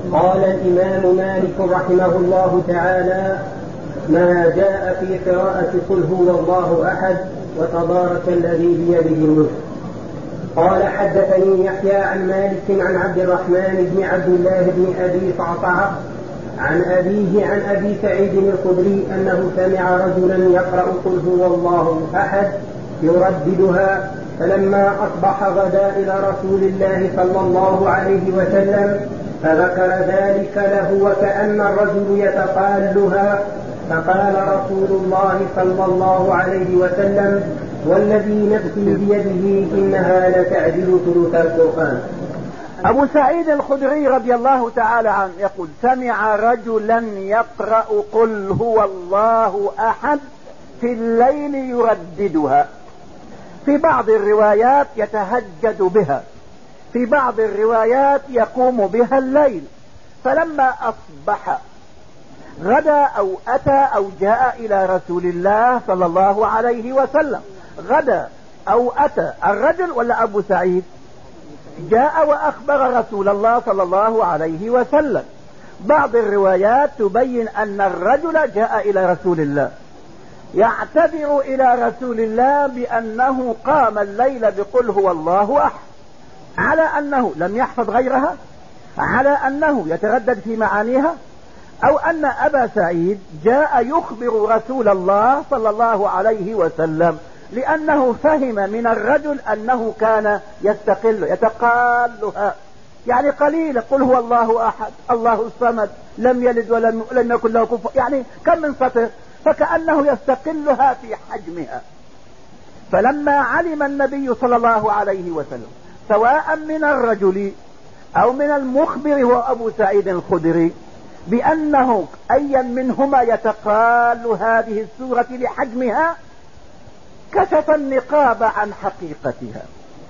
قال الإمام مالك رحمه الله تعالى: ما جاء في قراءة قل هو الله أحد وتبارك الذي بيده الملك. قال: حدثني يحيى عن مالك عن عبد الرحمن بن عبد الله بن أبي صعصعة عن أبيه عن أبي سعيد الخدري أنه سمع رجلا يقرأ قل هو الله أحد يرددها، فلما أصبح غدا إلى رسول الله صلى الله عليه وسلم فذكر ذلك له وكأن الرجل يتقالها، فقال رسول الله صلى الله عليه وسلم: والذي نفسي بيده إنها لتعدل ثلث القرآن. أبو سعيد الخدري رضي الله تعالى عنه يقول: سمع رجلا يقرأ قل هو الله أحد في الليل يرددها. في بعض الروايات يتهجد بها، في بعض الروايات يقوم بها الليل. فلما أصبح غدا أو أتى أو جاء إلى رسول الله صلى الله عليه وسلم، غدا أو أتى الرجل ولا أبو سعيد؟ جاء وأخبر رسول الله صلى الله عليه وسلم. بعض الروايات تبين أن الرجل جاء إلى رسول الله يعتذر إلى رسول الله بأنه قام الليل بقل هو الله أحد، على أنه لم يحفظ غيرها، على أنه يتردد في معانيها، أو أن أبا سعيد جاء يخبر رسول الله صلى الله عليه وسلم لأنه فهم من الرجل أنه كان يتقالها، يعني قليلا، قل هو الله أحد الله الصمد لم يلد ولم يكن له كفوا، يعني كم من سطر، فكأنه يستقلها في حجمها. فلما علم النبي صلى الله عليه وسلم سواء من الرجل أو من المخبر هو أبو سعيد الخدري بأنه أيا منهما يتقال هذه السورة لحجمها، كشف النقاب عن حقيقتها.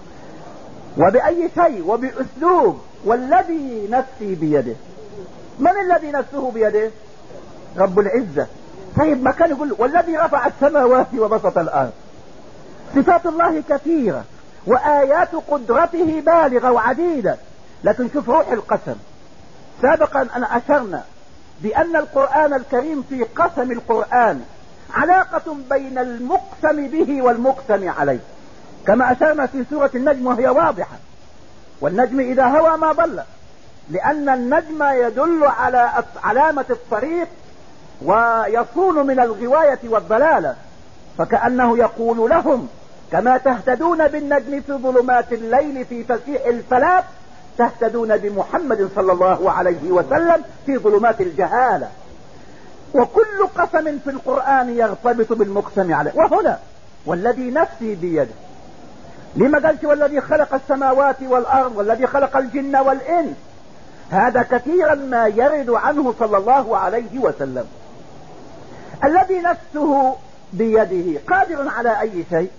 وبأي شيء وبأسلوب: والذي نفسي بيده. من الذي نفسه بيده؟ رب العزة. طيب ما كان يقول والذي رفع السماوات وبسط الأرض؟ صفات الله كثيرة وآيات قدرته بالغة وعديدة، لكن شوف روح القسم. سابقا أنا أشرنا بأن القرآن الكريم في قسم القرآن علاقة بين المقسم به والمقسم عليه، كما أشرنا في سورة النجم وهي واضحة: والنجم إذا هوى ما ضل، لأن النجم يدل على علامة الطريق ويصون من الغواية والضلالة، فكأنه يقول لهم: كما تهتدون بالنجم في ظلمات الليل في فسيح الفلاة تهتدون بمحمد صلى الله عليه وسلم في ظلمات الجهالة. وكل قسم في القرآن يرتبط بالمقسم عليه. وهنا والذي نفسي بيده، لما قالت والذي خلق السماوات والأرض والذي خلق الجن والإنس؟ هذا كثيرا ما يرد عنه صلى الله عليه وسلم. الذي نفسه بيده قادر على أي شيء؟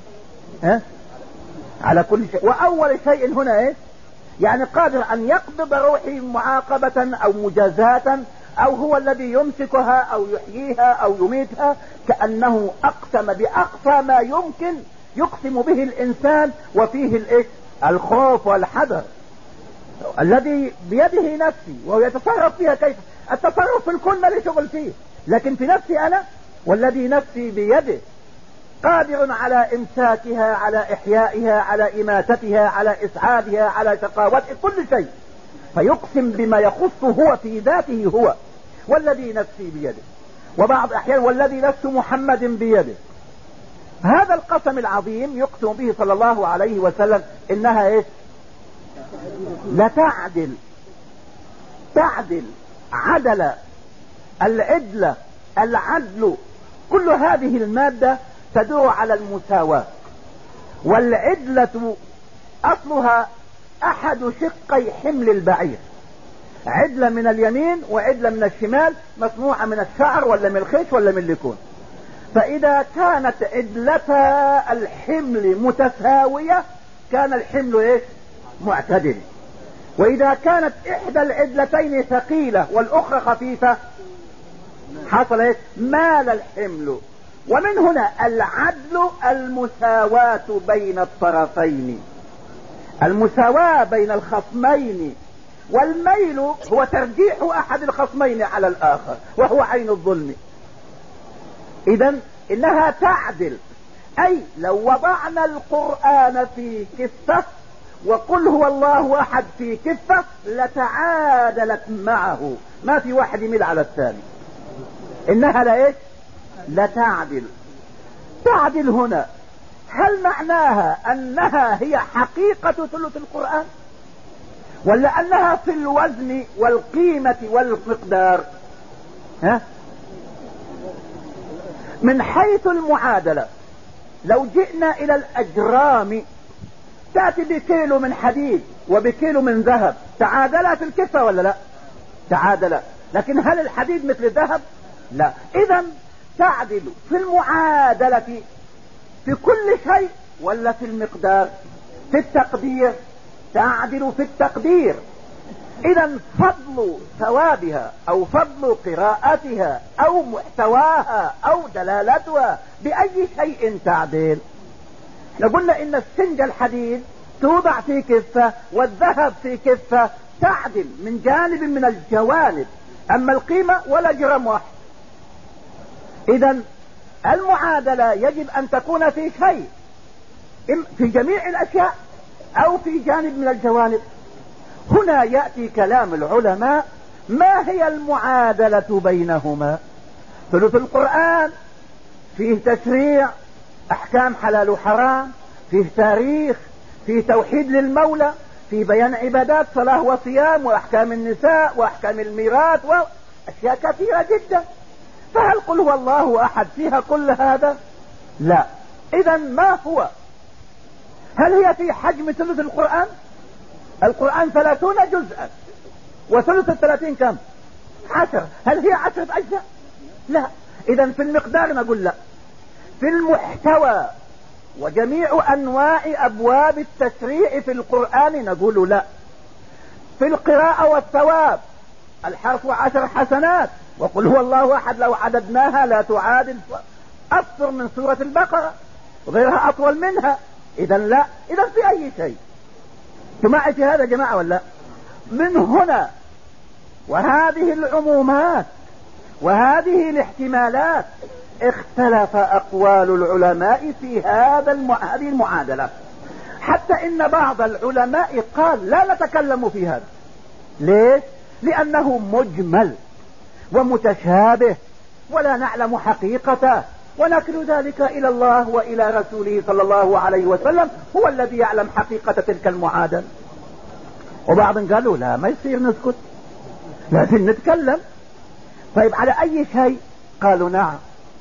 على كل شيء. وأول شيء هنا إيه؟ يعني قادر أن يقبض روحي معاقبة أو مجازاة، أو هو الذي يمسكها أو يحييها أو يميتها، كأنه أقسم بأقصى ما يمكن يقسم به الإنسان، وفيه الخوف والحذر. الذي بيده نفسي وهو يتصرف فيها كيف؟ التصرف في الكل ما لي شغل فيه، لكن في نفسي أنا والذي نفسي بيده قادر على إمساكها، على إحيائها، على إماتتها، على إسعادها، على شقاوتها، كل شيء، فيقسم بما يخص هو في ذاته هو. والذي نفسي بيده. وبعض أحيان والذي نفس محمد بيده. هذا القسم العظيم يقسم به صلى الله عليه وسلم إنها إيه؟ لتعدل. تعدل، عدل، العدل، العدل، كل هذه المادة تدور على المساواة. والعدلة أصلها أحد شقي حمل البعير، عدلة من اليمين وعدلة من الشمال، مصنوعة من الشعر ولا من الخيش ولا من الليكون. فإذا كانت عدلتا الحمل متساوية كان الحمل إيه؟ معتدل. وإذا كانت إحدى العدلتين ثقيلة والأخرى خفيفة حصل إيه؟ مال الحمل. ومن هنا العدل المساواة بين الطرفين، المساواة بين الخصمين، والميل هو ترجيح احد الخصمين على الاخر وهو عين الظلم. اذا انها تعدل، اي لو وضعنا القرآن في كفة وقل هو الله احد في كفة لتعادلت معه، ما في واحد يميل على الثاني. انها لا ايش؟ لتعدل. تعدل هنا هل معناها انها هي حقيقة ثلث القرآن، ولا انها في الوزن والقيمة والمقدار؟ ها؟ من حيث المعادلة لو جئنا الى الاجرام تأتي بكيلو من حديد وبكيلو من ذهب، تعادلا في الكفة ولا لا؟ تعادلا. لكن هل الحديد مثل الذهب؟ لا. اذا تعدل في المعادلة في كل شيء ولا في المقدار؟ في التقدير تعدل في التقدير. اذا فضل ثوابها او فضل قراءتها او محتواها او دلالتها باي شيء تعدل؟ احنا قلنا ان السنج الحديد توضع في كفة والذهب في كفة، تعدل من جانب من الجوانب، اما القيمة ولا جرام واحد. اذا المعادلة يجب ان تكون في شيء، في جميع الاشياء او في جانب من الجوانب. هنا يأتي كلام العلماء ما هي المعادلة بينهما؟ ثلث القرآن فيه تشريع، احكام حلال وحرام، فيه تاريخ، فيه توحيد للمولى، فيه بيان عبادات صلاة وصيام واحكام النساء واحكام الميراث واشياء كثيرة جدا. فهل قل هو الله احد فيها كل هذا؟ لا. اذا ما هو؟ هل هي في حجم ثلث القرآن؟ القرآن 30 جزءا وثلث 30 كم؟ 10. هل هي 10 اجزاء؟ لا. اذا في المقدار نقول لا. في المحتوى وجميع انواع ابواب التشريع في القرآن نقول لا. في القراءة والثواب الحرف 10 حسنات، وقل هو الله احد لو عددناها لا تعادل اكثر من سورة البقرة وغيرها اطول منها. اذا لا. اذا في اي شيء جماعة هذا جماعة ولا؟ من هنا وهذه العمومات وهذه الاحتمالات اختلف اقوال العلماء في هذه المعادلة، حتى ان بعض العلماء قال لا نتكلم في هذا. ليش؟ لانه مجمل ومتشابه ولا نعلم حقيقته، ونكل ذلك الى الله والى رسوله صلى الله عليه وسلم، هو الذي يعلم حقيقة تلك المعادلة. وبعض قالوا لا، ما يصير نسكت، لازم نتكلم. طيب على اي شيء؟ قالوا نعم،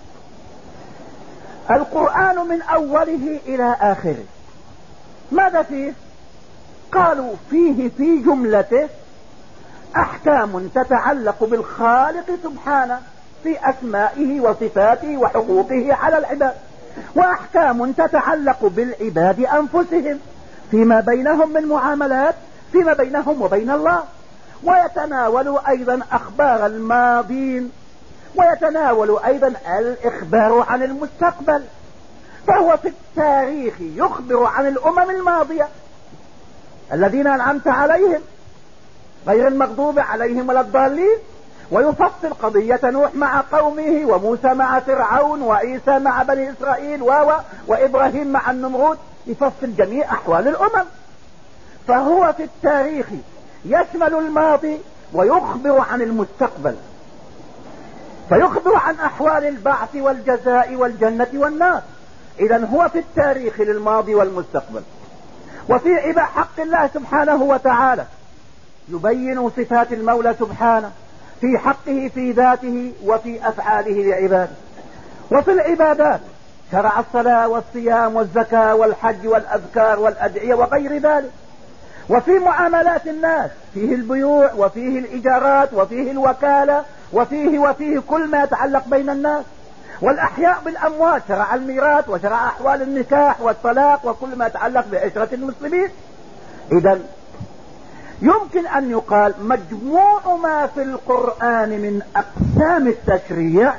القرآن من اوله الى اخره ماذا فيه؟ قالوا فيه في جملته احكام تتعلق بالخالق سبحانه في اسمائه وصفاته وحقوقه على العباد، واحكام تتعلق بالعباد انفسهم فيما بينهم من معاملات فيما بينهم وبين الله، ويتناول ايضا اخبار الماضين، ويتناول ايضا الاخبار عن المستقبل. فهو في التاريخ يخبر عن الامم الماضية الذين انعمت عليهم غير المغضوب عليهم ولا الضالين، ويفصل قضية نوح مع قومه، وموسى مع فرعون، وعيسى مع بني اسرائيل، وابراهيم مع النمرود، يفصل جميع احوال الامم. فهو في التاريخ يشمل الماضي ويخبر عن المستقبل، فيخبر عن احوال البعث والجزاء والجنة والنار. اذا هو في التاريخ للماضي والمستقبل. وفي حق الله سبحانه وتعالى يبين صفات المولى سبحانه في حقه في ذاته وفي افعاله لعباده. وفي العبادات شرع الصلاة والصيام والزكاة والحج والاذكار والادعية وغير ذلك. وفي معاملات الناس فيه البيوع وفيه الايجارات وفيه الوكالة وفيه كل ما يتعلق بين الناس. والاحياء بالاموات شرع الميراث وشرع احوال النكاح والطلاق وكل ما يتعلق بعشرة المسلمين. اذا يمكن ان يقال مجموع ما في القرآن من اقسام التشريع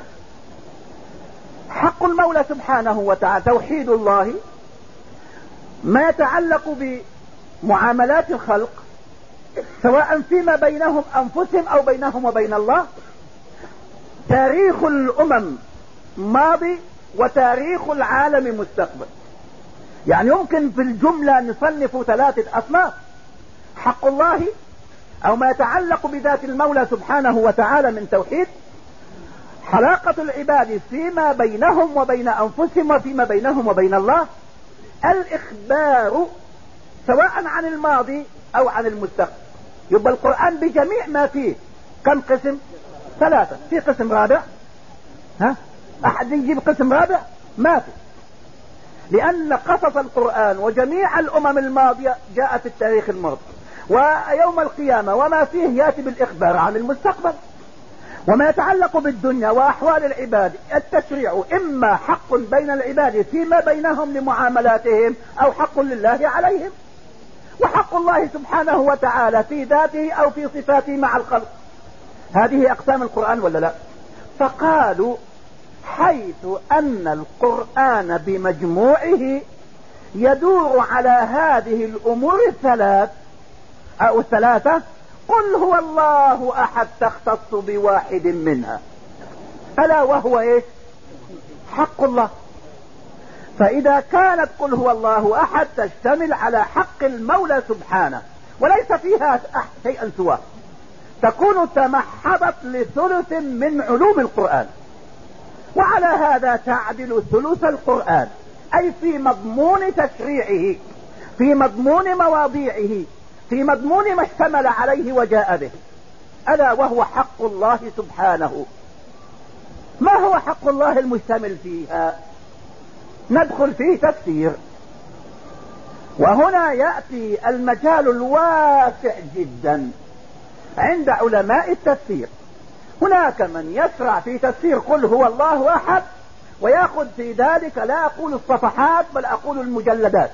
حق المولى سبحانه وتعالى، توحيد الله، ما يتعلق بمعاملات الخلق سواء فيما بينهم أنفسهم أو بينهم وبين الله. تاريخ الأمم ماضي وتاريخ العالم مستقبل. يعني يمكن في الجملة نصنف 3 أصناف: حق الله أو ما يتعلق بذات المولى سبحانه وتعالى من توحيد، علاقة العباد فيما بينهم وبين أنفسهم وفيما بينهم وبين الله، الإخبار سواء عن الماضي أو عن المستقبل. يبقى القرآن بجميع ما فيه كم قسم؟ 3. في قسم رابع؟ أحد يجيب قسم رابع؟ ما في، لأن قصص القرآن وجميع الأمم الماضية جاءت في التاريخ الماضي، ويوم القيامة وما فيه يأتي بالإخبار عن المستقبل. وما يتعلق بالدنيا وأحوال العباد التشريع إما حق بين العباد فيما بينهم لمعاملاتهم أو حق لله عليهم، وحق الله سبحانه وتعالى في ذاته أو في صفاته مع الخلق. هذه أقسام القرآن ولا لا؟ فقالوا حيث أن القرآن بمجموعه يدور على هذه الأمور الثلاثة قل هو الله أحد تختص بواحد منها، ألا وهو إيه؟ حق الله. فإذا كانت قل هو الله أحد تشتمل على حق المولى سبحانه وليس فيها شيئا سواه، تكون تمحضت لثلث من علوم القرآن، وعلى هذا تعدل ثلث القرآن، أي في مضمون تشريعه، في مضمون مواضيعه، في مضمون ما اشتمل عليه وجاء به، ألا وهو حق الله سبحانه. ما هو حق الله المشتمل فيها؟ ندخل فيه تفسير، وهنا يأتي المجال الواسع جدا عند علماء التفسير. هناك من يشرع في تفسير قل هو الله أحد ويأخذ في ذلك، لا أقول الصفحات بل أقول المجلدات.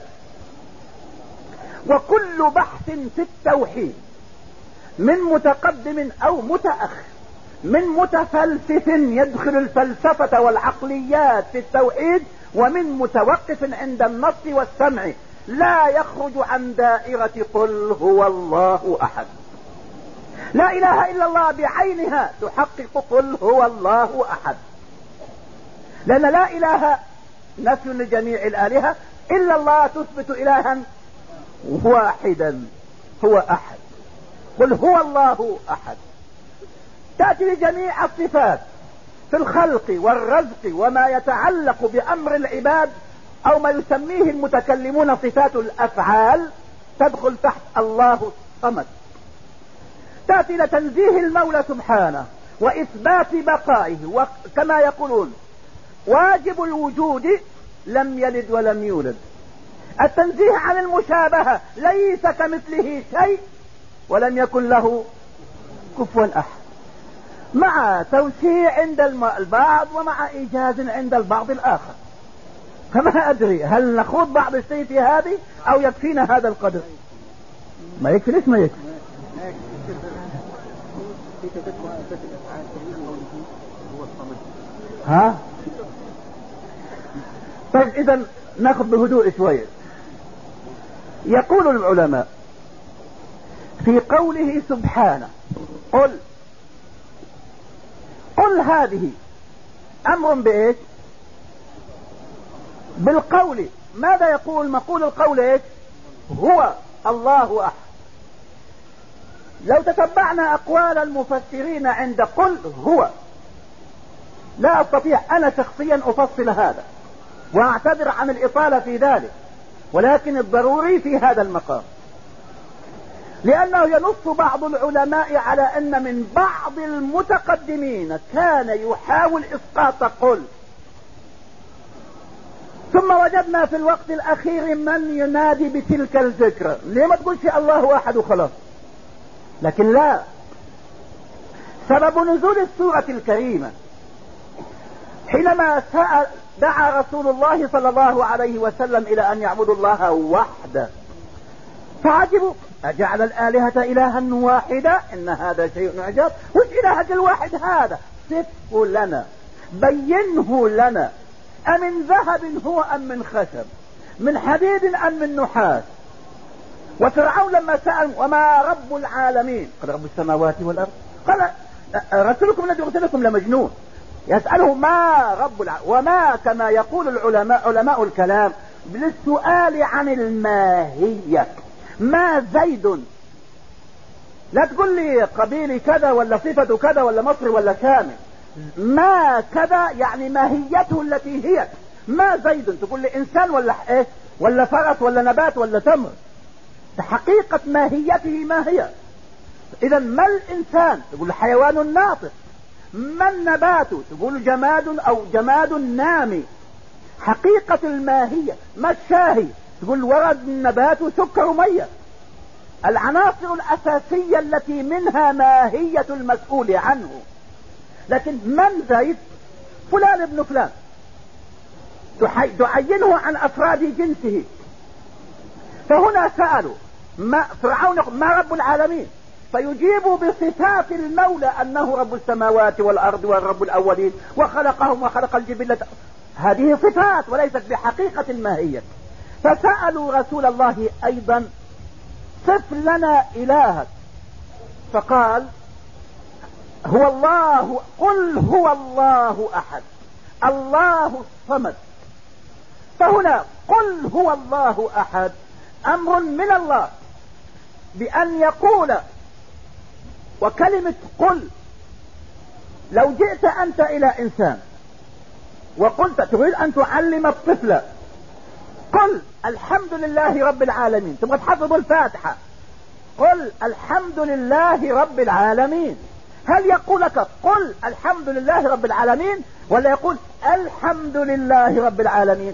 وكل بحث في التوحيد من متقدم أو متأخر، من متفلسف يدخل الفلسفة والعقليات في التوحيد، ومن متوقف عند النص والسمع، لا يخرج عن دائرة قل هو الله أحد. لا إله إلا الله بعينها تحقق قل هو الله أحد، لأن لا إله نفي لجميع الآلهة، إلا الله تثبت إلها واحدا هو أحد. قل هو الله أحد تأتي لجميع الصفات في الخلق والرزق وما يتعلق بأمر العباد أو ما يسميه المتكلمون صفات الأفعال، تدخل تحت الله الصمد. تأتي لتنزيه المولى سبحانه وإثبات بقائه، وكما يقولون واجب الوجود لم يلد ولم يولد. التنزيه عن المشابهة، ليس كمثله شيء ولم يكن له كفوا أحد، مع توسيع عند البعض ومع إيجاز عند البعض الآخر. فما أدري هل نخوض بعض الشيء في هذه أو يكفينا هذا القدر؟ ما يكفي. ليش ما يكفي؟ ها؟ طيب إذا ناخذ بهدوء شوية. يقول العلماء في قوله سبحانه قل هذه أمر بإيش؟ بالقول. ماذا يقول مقول القول إيش؟ هو الله أحد. لو تتبعنا أقوال المفسرين عند قل هو، لا أستطيع أنا شخصيا أفصل هذا وأعتذر عن الإطالة في ذلك، ولكن الضروري في هذا المقام لأنه ينص بعض العلماء على أن من بعض المتقدمين كان يحاول إسقاط قل، ثم وجدنا في الوقت الأخير من ينادي بتلك الفكرة. ليه ما تقولش الله أحد وخلاص؟ لكن لا، سبب نزول السورة الكريمة حينما دعا رسول الله صلى الله عليه وسلم إلى أن يعبدوا الله وحده، فعجبوا أجعل الآلهة إلها واحدة إن هذا شيء عجاب. وش إلهك الواحد هذا؟ صفه لنا، بينه لنا، أمن ذهب هو أم من خشب، من حديد أم من نحاس؟ وفرعون لما سأل وما رب العالمين قال رب السماوات والأرض، قال رسولكم الذي أرسلكم لمجنون. يسأله ما رب العالمين، وما كما يقول العلماء علماء الكلام للسؤال عن الماهية. ما زيد، لا تقول لي قبيلي كذا ولا صفة كذا ولا مصري ولا شامي، ما كذا يعني ماهيته التي هي. ما زيد تقول لي انسان ولا ايه ولا فرس ولا نبات ولا تمر، حقيقة ماهيته ما هي. اذا ما الانسان تقول حيوان ناطق، ما النبات تقول جماد او جماد نامي. حقيقة الماهية. ما الشاهي تقول ورد النبات سكر مية. العناصر الاساسية التي منها ماهية المسؤول عنه. لكن من زيد فلان ابن فلان تعينه عن افراد جنسه. فهنا سألوا فرعون ما رب العالمين، فيجيب بصفات المولى انه رب السماوات والارض والرب الاولين وخلقهم وخلق الجبلة. هذه صفات وليست بحقيقة الماهية. فسألوا رسول الله ايضا صف لنا الهك، فقال هو الله، قل هو الله احد الله الصمد. فهنا قل هو الله احد امر من الله بان يقول. وكلمة قل، لو جئت انت الى انسان وقلت تريد ان تعلم الطفل قل الحمد لله رب العالمين، تبغى تحفظ الفاتحة قل الحمد لله رب العالمين، هل يقول لك قل الحمد لله رب العالمين ولا يقول الحمد لله رب العالمين؟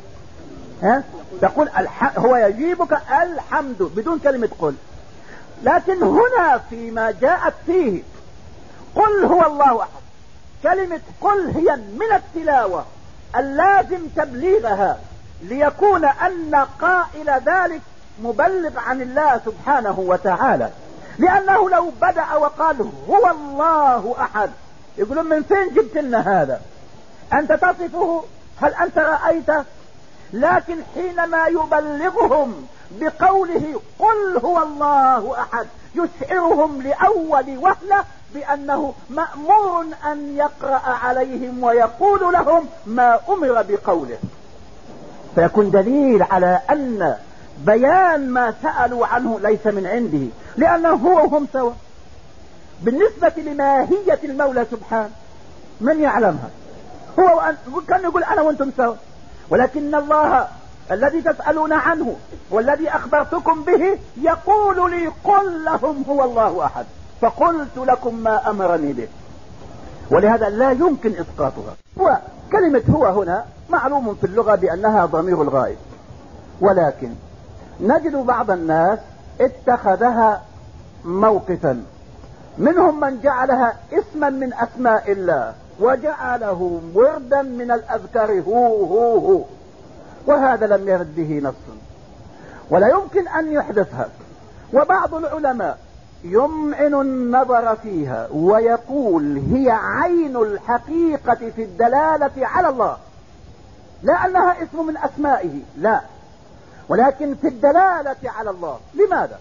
تقول هو يجيبك الحمد بدون كلمة قل. لكن هنا فيما جاءت فيه قل هو الله احد، كلمة قل هي من التلاوة اللازم تبليغها ليكون ان قائل ذلك مبلغ عن الله سبحانه وتعالى. لانه لو بدأ وقال هو الله احد يقولون من فين جبت لنا هذا؟ انت تصفه؟ هل انت رأيته؟ لكن حينما يبلغهم بقوله قل هو الله احد يشعرهم لأول وهلة بأنه مأمور أن يقرأ عليهم ويقول لهم ما أمر بقوله، فيكون دليل على أن بيان ما سألوا عنه ليس من عنده، لأنه هو وهم سوا. بالنسبة لماهية المولى سبحانه من يعلمها؟ هو كان يقول أنا وأنتم سوا، ولكن الله الذي تسألون عنه والذي أخبرتكم به يقول لي قل لهم هو الله أحد، فقلت لكم ما أمرني به. ولهذا لا يمكن إسقاطها. وكلمة هو هنا معلوم في اللغة بأنها ضمير الغائب، ولكن نجد بعض الناس اتخذها موقفا، منهم من جعلها اسما من أسماء الله وجعله وردا من الأذكار هو، وهذا لم يرد به نص ولا يمكن أن يحدثها. وبعض العلماء يمعن النظر فيها ويقول هي عين الحقيقة في الدلالة على الله، لا أنها اسم من أسمائه، لا، ولكن في الدلالة على الله. لماذا؟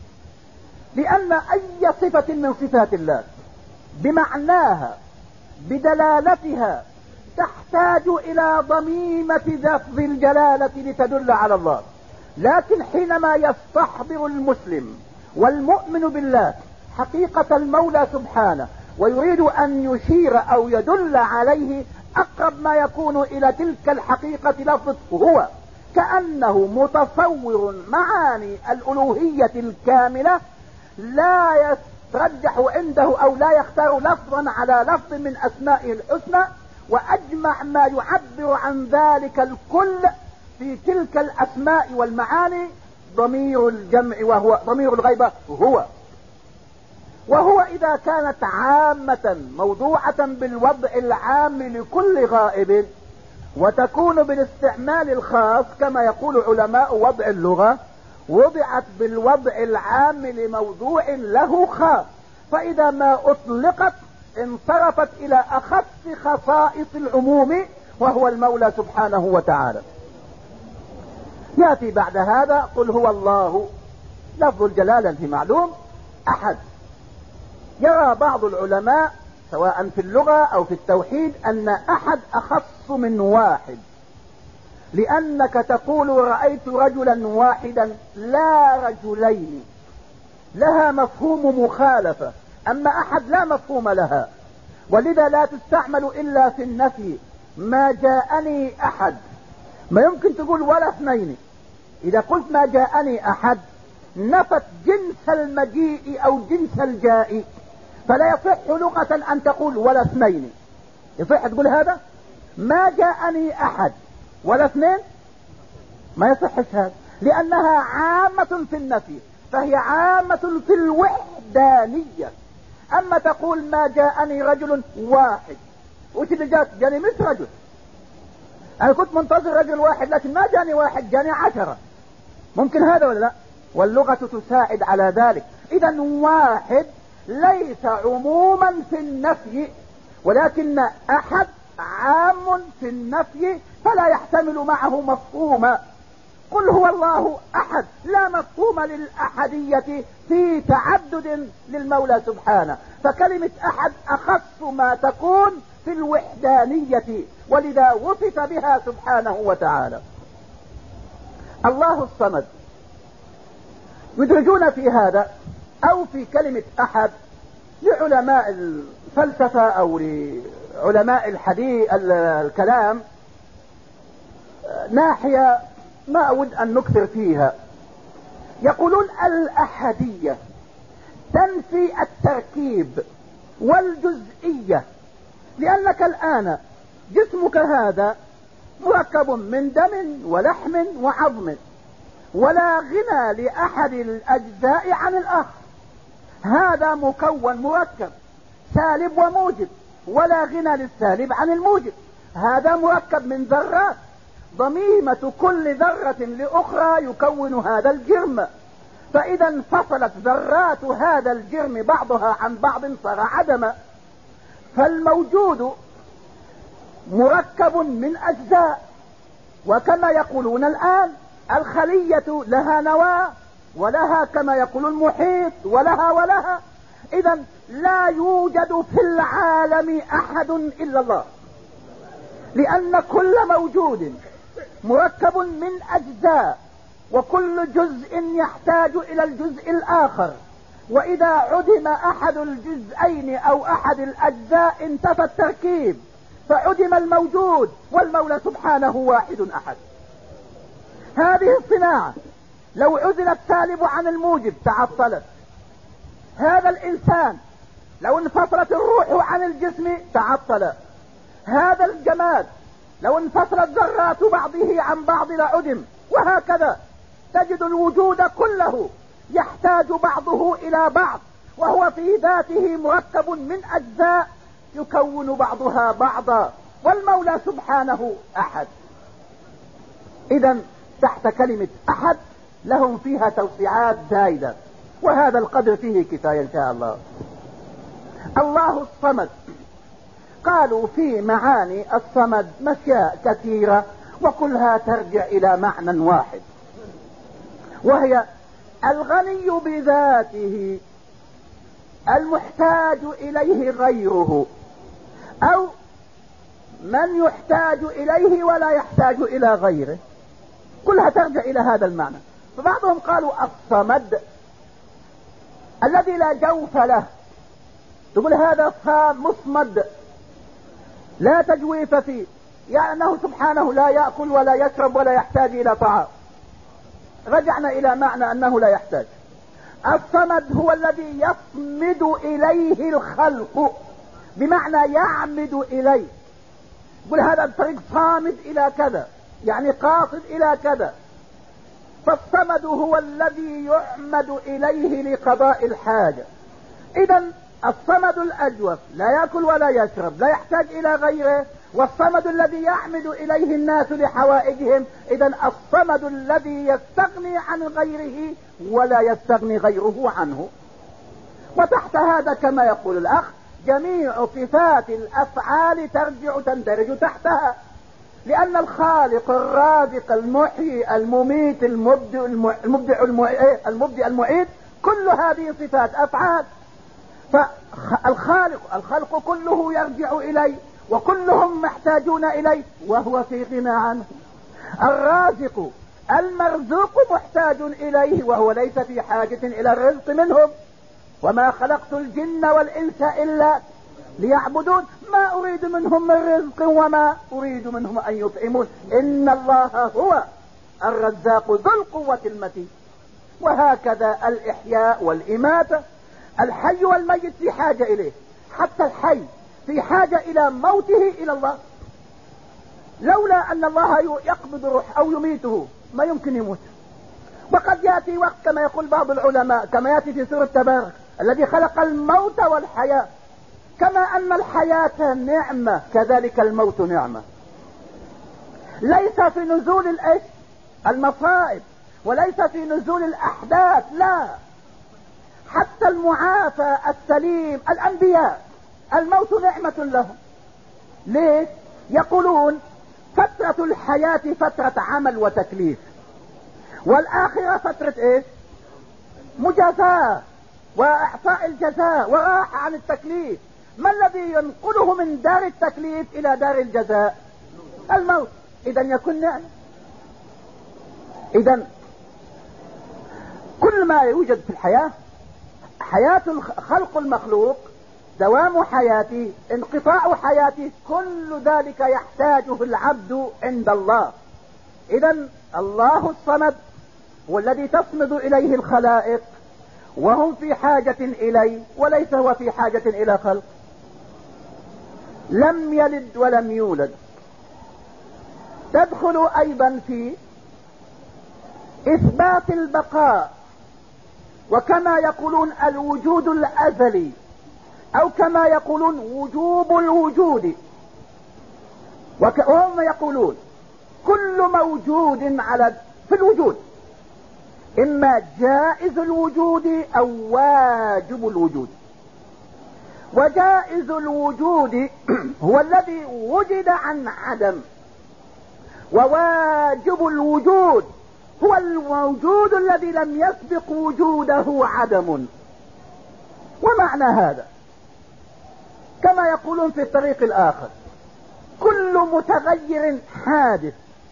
لأن أي صفة من صفات الله بمعناها بدلالتها تحتاج إلى ضميمة لفظ الجلالة لتدل على الله. لكن حينما يستحضر المسلم والمؤمن بالله حقيقة المولى سبحانه ويريد أن يشير أو يدل عليه، أقرب ما يكون إلى تلك الحقيقة لفظ هو، كأنه متصور معاني الألوهية الكاملة، لا يترجح عنده أو لا يختار لفظا على لفظ من أسمائه الحسنى، وأجمع ما يعبر عن ذلك الكل في تلك الأسماء والمعاني ضمير الجمع وهو ضمير الغيبة وهو إذا كانت عامة موضوعة بالوضع العام لكل غائب، وتكون بالاستعمال الخاص كما يقول علماء وضع اللغة، وضعت بالوضع العام لموضوع له خاص، فإذا ما أطلقت انصرفت إلى أخص خصائص العموم وهو المولى سبحانه وتعالى. يأتي بعد هذا قل هو الله لفظ الجلالة في معلوم أحد. يرى بعض العلماء سواء في اللغة أو في التوحيد أن أحد أخص من واحد، لأنك تقول رأيت رجلا واحدا لا رجلين، لها مفهوم مخالفة، أما أحد لا مفهوم لها، ولذا لا تستعمل إلا في النفي. ما جاءني أحد، ما يمكن تقول ولا اثنين. إذا قلت ما جاءني أحد نفت جنس المجيء أو جنس الجائي، فلا يصح لغة أن تقول ولا اثنين. يصح تقول هذا ما جاءني أحد ولا اثنين؟ ما يصحش هذا، لأنها عامة في النفي، فهي عامة في الوحدانية. أما تقول ما جاءني رجل واحد، وش اللي جاني 100 رجل. أنا كنت منتظر رجل واحد لكن ما جاني واحد، جاني 10. ممكن هذا ولا لا؟ واللغة تساعد على ذلك. إذا واحد ليس عموما في النفي، ولكن أحد عام في النفي فلا يحتمل معه مفهوما. قل هو الله أحد لا مفهوم للأحدية في تعدد للمولى سبحانه، فكلمة أحد أخص ما تكون في الوحدانية، ولذا وصف بها سبحانه وتعالى. الله الصمد يدرجون في هذا أو في كلمة أحد لعلماء الفلسفة أو لعلماء الحديث الكلام ناحية ما أود أن نكثر فيها. يقولون الأحدية تنفي التركيب والجزئية، لأنك الآن جسمك هذا مركب من دم ولحم وعظم، ولا غنى لأحد الأجزاء عن الآخر. هذا مكون مركب سالب وموجب، ولا غنى للسالب عن الموجب. هذا مركب من ذرات، ضميمة كل ذرة لأخرى يكون هذا الجرم، فإذا انفصلت ذرات هذا الجرم بعضها عن بعض صار عدما. فالموجود مركب من أجزاء، وكما يقولون الآن الخلية لها نواة ولها كما يقول المحيط ولها. إذا لا يوجد في العالم أحد إلا الله، لأن كل موجود مركب من أجزاء، وكل جزء يحتاج إلى الجزء الآخر، وإذا عدم أحد الجزئين أو أحد الأجزاء انتفى التركيب، فعدم الموجود، والمولى سبحانه واحد أحد. هذه الصناعة لو عزل السالب عن الموجب تعطلت. هذا الإنسان لو انفصلت الروح عن الجسم تعطل. هذا الجماد لو انفصلت ذرات بعضه عن بعض لعدم. وهكذا تجد الوجود كله يحتاج بعضه إلى بعض، وهو في ذاته مركب من أجزاء يكون بعضها بعضا، والمولى سبحانه أحد. إذا تحت كلمة أحد لهم فيها توسعات زايدة، وهذا القدر فيه كفاية إن شاء الله. الله الصمد، قالوا في معاني الصمد مشياء كثيرة، وكلها ترجع إلى معنى واحد، وهي الغني بذاته المحتاج إليه غيره، أو من يحتاج إليه ولا يحتاج إلى غيره، كلها ترجع إلى هذا المعنى. فبعضهم قالوا الصمد الذي لا جوف له، تقول هذا مصمد لا تجويف فيه، يعني أنه سبحانه لا يأكل ولا يشرب ولا يحتاج إلى طعام. رجعنا إلى معنى أنه لا يحتاج. الصمد هو الذي يصمد إليه الخلق، بمعنى يعمد إليه. يقول هذا الطريق صامد إلى كذا، يعني قاصد إلى كذا. فالصمد هو الذي يعمد إليه لقضاء الحاجة. إذا الصمد الأجوف لا يأكل ولا يشرب، لا يحتاج إلى غيره، والصمد الذي يعمد إليه الناس لحوائجهم. إذا الصمد الذي يستغني عن غيره ولا يستغني غيره عنه. وتحت هذا كما يقول الأخ جميع صفات الأفعال تندرج تحتها، لأن الخالق الرازق المحيي المميت المبدع المعيد كل هذه صفات أفعال. فالخالق كله يرجع إليه وكلهم محتاجون إليه وهو في غنى عنه. الرازق المرزوق محتاج إليه وهو ليس في حاجة إلى الرزق منهم. وما خلقت الجن والإنس إلا ليعبدون ما أريد منهم من رزق وما أريد منهم أن يطعمون إن الله هو الرزاق ذو القوة المتين. وهكذا الإحياء والإماتة. الحي والميت في حاجة إليه، حتى الحي في حاجة إلى موته إلى الله. لولا أن الله يقبض الروح أو يميته ما يمكن يموت. وقد يأتي وقت كما يقول بعض العلماء كما يأتي في سورة تبارك الذي خلق الموت والحياة. كما أن الحياة نعمة كذلك الموت نعمة. ليس في نزول المصائب وليس في نزول الأحداث، لا، حتى المعافى السليم الأنبياء الموت نعمة لهم. ليه؟ يقولون فترة الحياة فترة عمل وتكليف، والآخرة فترة مجازاة وإعطاء الجزاء وراحة عن التكليف. ما الذي ينقله من دار التكليف إلى دار الجزاء؟ الموت. إذا يكون نعم. إذا كل ما يوجد في الحياة، حياة خلق المخلوق، دوام حياته، انقطاع حياته، كل ذلك يحتاجه العبد عند الله. إذا الله الصمد هو الذي تصمد إليه الخلائق وهم في حاجة إليه وليس هو في حاجة إلى خلق. لم يلد ولم يولد. تدخل أيضا في إثبات البقاء، وكما يقولون الوجود الأزلي، أو كما يقولون وجوب الوجود. وهم يقولون كل موجود في الوجود إما جائز الوجود أو واجب الوجود. وجائز الوجود هو الذي وجد عن عدم، وواجب الوجود هو الموجود الذي لم يسبق وجوده عدم. ومعنى هذا كما يقولون في الطريق الآخر كل متغير حادث،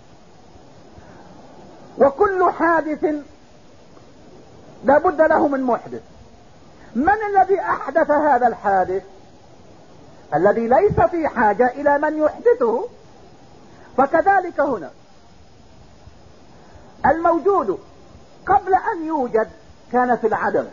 وكل حادث لا بد له من محدث. من الذي أحدث هذا الحادث؟ الذي ليس في حاجة إلى من يحدثه. فكذلك هنا الموجود قبل أن يوجد كان في العدم.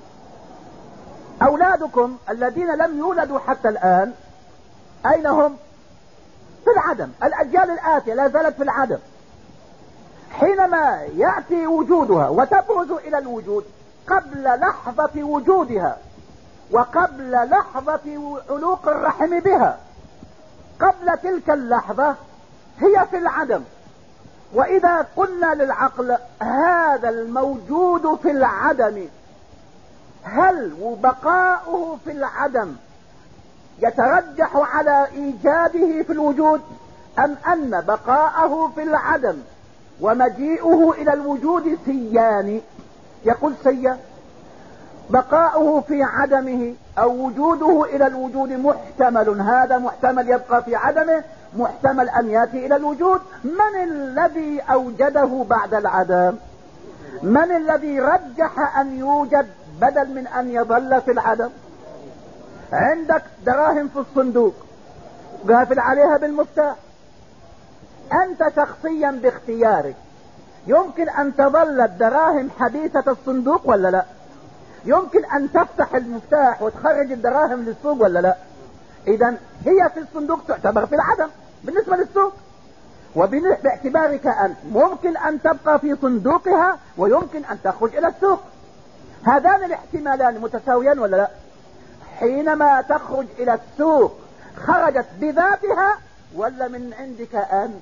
أولادكم الذين لم يولدوا حتى الآن أين هم؟ في العدم. الأجيال الآتية لا زالت في العدم. حينما يأتي وجودها وتبرز إلى الوجود قبل لحظة وجودها وقبل لحظة علوق الرحم بها، قبل تلك اللحظة هي في العدم. وإذا قلنا للعقل هذا الموجود في العدم، هل بقاؤه في العدم يترجح على إيجاده في الوجود، أم أن بقاءه في العدم ومجيئه إلى الوجود سيان؟ يقول سيا بقاؤه في عدمه أو وجوده إلى الوجود محتمل. هذا محتمل يبقى في عدمه، محتمل أن يأتي إلى الوجود. من الذي أوجده بعد العدم؟ من الذي رجح أن يوجد بدل من أن يظل في العدم؟ عندك دراهم في الصندوق قافل عليها بالمفتاح، أنت شخصيا باختيارك يمكن أن تظل الدراهم حديثة الصندوق ولا لا؟ يمكن أن تفتح المفتاح وتخرج الدراهم للسوق ولا لا؟ إذا هي في الصندوق تعتبر في العدم بالنسبة للسوق، وباعتبارك أنت ممكن أن تبقى في صندوقها ويمكن أن تخرج إلى السوق. هذان الاحتمالان متساويان ولا لا؟ حينما تخرج إلى السوق خرجت بذاتها ولا من عندك أنت؟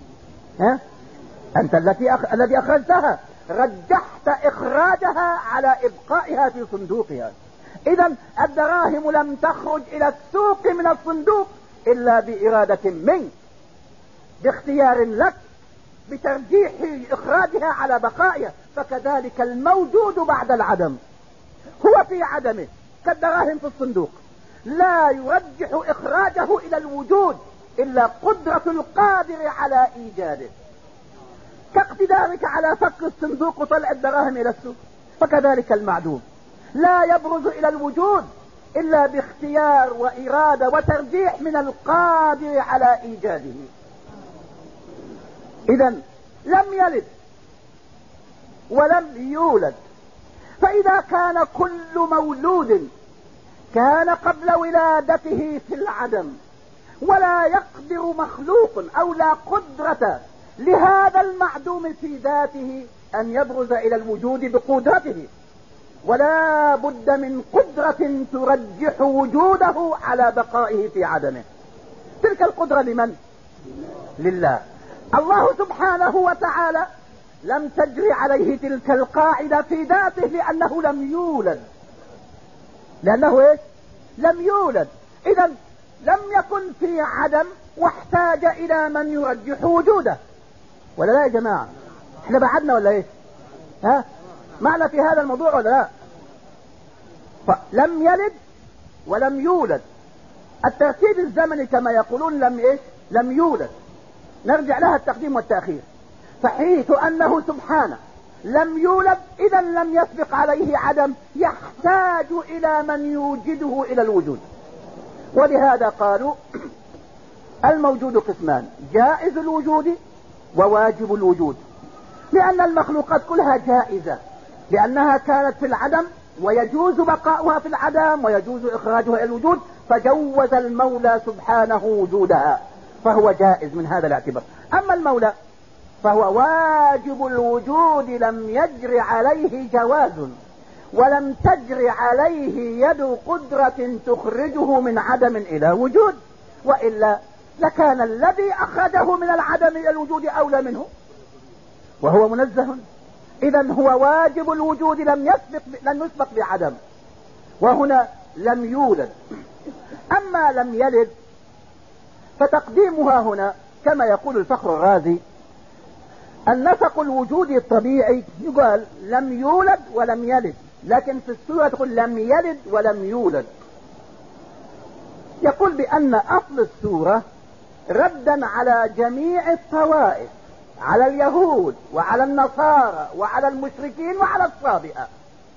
أنت الذي أخرجتها، رجحت إخراجها على إبقائها في صندوقها. إذا الدراهم لم تخرج إلى السوق من الصندوق إلا بإرادة منك. باختيار لك بترجيح اخراجها على بقائها، فكذلك الموجود بعد العدم هو في عدمه كالدراهم في الصندوق، لا يرجح اخراجه الى الوجود الا قدرة القادر على ايجاده، كاقتدارك على فك الصندوق وطلع الدراهم الى السوق. فكذلك المعدوم لا يبرز الى الوجود الا باختيار وارادة وترجيح من القادر على ايجاده. اذن لم يلد ولم يولد، فاذا كان كل مولود كان قبل ولادته في العدم، ولا يقدر مخلوق او لا قدرة لهذا المعدوم في ذاته ان يبرز الى الوجود بقدرته، ولا بد من قدرة ترجح وجوده على بقائه في عدمه. تلك القدرة لمن؟ لله. الله سبحانه وتعالى لم تجري عليه تلك القاعدة في ذاته لأنه لم يولد. لأنه إيش؟ لم يولد. إذا لم يكن في عدم واحتاج إلى من يرجح وجوده، ولا لا يا جماعة؟ احنا بعدنا ولا إيش؟ ها؟ معنى في هذا الموضوع ولا لا؟ فلم يلد ولم يولد، الترتيب الزمني كما يقولون لم إيش؟ لم يولد، نرجع لها التقديم والتأخير. فحيث أنه سبحانه لم يولد إذا لم يسبق عليه عدم يحتاج إلى من يوجده إلى الوجود. ولهذا قالوا الموجود قسمان: جائز الوجود وواجب الوجود، لأن المخلوقات كلها جائزة لأنها كانت في العدم ويجوز بقاؤها في العدم ويجوز إخراجها إلى الوجود، فجوز المولى سبحانه وجودها، فهو جائز من هذا الاعتبار. أما المولى فهو واجب الوجود، لم يجر عليه جواز ولم تجر عليه يد قدرة تخرجه من عدم إلى وجود، وإلا لكان الذي أخرجه من العدم إلى الوجود أولى منه وهو منزه. إذن هو واجب الوجود، لم يسبق بعدم، وهنا لم يولد. أما لم يلد فتقديمها هنا كما يقول الفخر الرازي: النسق الوجودي الطبيعي يقال لم يولد ولم يلد، لكن في السورة تقول لم يلد ولم يولد. يقول بأن أصل السورة ردا على جميع الطوائف، على اليهود وعلى النصارى وعلى المشركين وعلى الصابئة.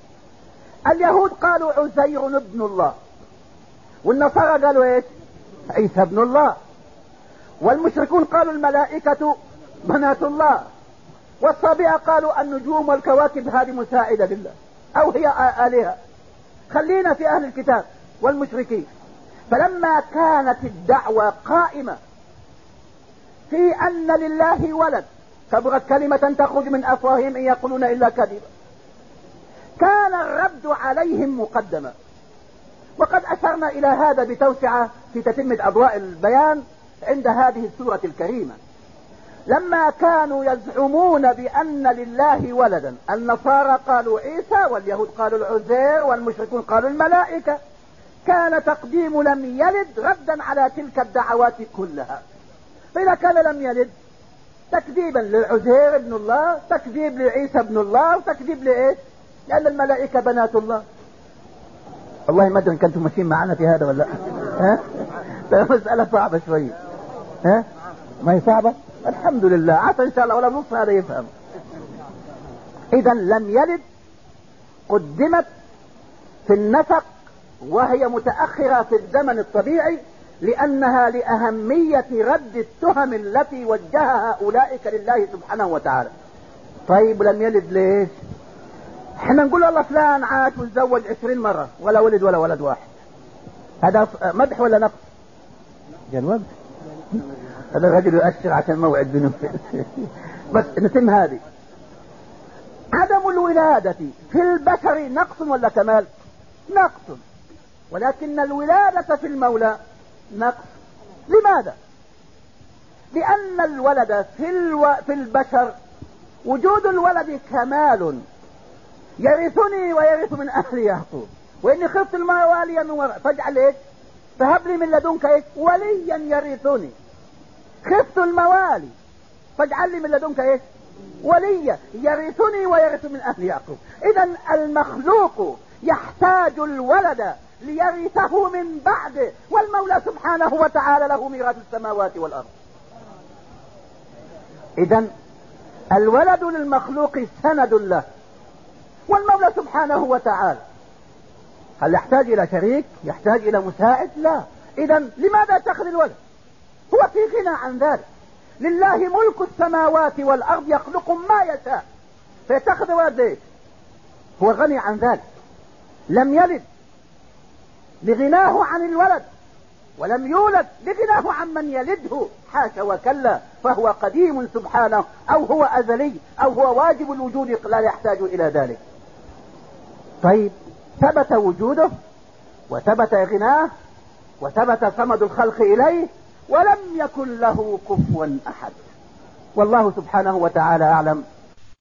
اليهود قالوا عزير ابن الله، والنصارى قالوا ايش؟ عيسى ابن الله، والمشركون قالوا الملائكة بنات الله، والصابئة قالوا النجوم والكواكب هذه مساعدة لله او هي آلهة. خلينا في اهل الكتاب والمشركين. فلما كانت الدعوة قائمة في ان لله ولد، كبرت كلمة تخرج من افواههم ان يقولون الا كذبا، كان الرد عليهم مقدما. وقد اشرنا الى هذا بتوسعة في تتمة اضواء البيان عند هذه السورة الكريمة. لما كانوا يزعمون بأن لله ولدا، النصارى قالوا عيسى واليهود قالوا العزير والمشركون قالوا الملائكة، كان تقديم لم يلد ردا على تلك الدعوات كلها. فإذا كان لم يلد تكذيبا للعزير ابن الله، تكذيب لعيسى ابن الله، وتكذيب لإيش؟ لأن الملائكة بنات الله. والله ما أدري إن كنتم ماشيين معنا في هذا ولا ها؟ مسألة صعبة شوية. ها؟ ما هي صعبة؟ الحمد لله، عسى ان شاء الله ولا نص هذا يفهم. اذا لم يلد قدمت في النسق وهي متأخرة في الزمن الطبيعي، لانها لأهمية رد التهم التي وجهها اولئك لله سبحانه وتعالى. طيب لم يلد ليش؟ احنا نقول الله فلان عاش وتزوج 20 مرة ولا ولد ولا ولد واحد، هذا مدح ولا نقص؟ جنوب هذا الرجل يؤشر عشان موعد بنفسه. بس نتم هذه. عدم الولادة في البشر نقص ولا كمال؟ نقص. ولكن الولادة في المولى نقص. لماذا؟ لأن الولد في البشر وجود الولد كمال، يرثني ويرث من أهل يعقوب، وإني خفت الموالي من وراء فاجعل إيش؟ فهب لي من لدنك إيش؟ وليا يرثني. خفت الموالي فاجعل لي من لدنك ايه وليا يرثني ويرث من اهل يعقوب. اذا المخلوق يحتاج الولد ليرثه من بعده، والمولى سبحانه وتعالى له ميراث السماوات والارض. اذا الولد للمخلوق سند له، والمولى سبحانه وتعالى هل يحتاج الى شريك؟ يحتاج الى مساعد؟ لا. اذا لماذا يتخذ الولد؟ هو في غنى عن ذلك. لله ملك السماوات والارض يخلق ما يشاء، فيتخذ ولد ليش؟ هو غني عن ذلك. لم يلد لغناه عن الولد، ولم يولد لغناه عن من يلده، حاشا وكلا، فهو قديم سبحانه، او هو ازلي، او هو واجب الوجود لا يحتاج الى ذلك. طيب ثبت وجوده وثبت غناه وثبت صمد الخلق اليه، ولم يكن له كفوا احد. والله سبحانه وتعالى اعلم.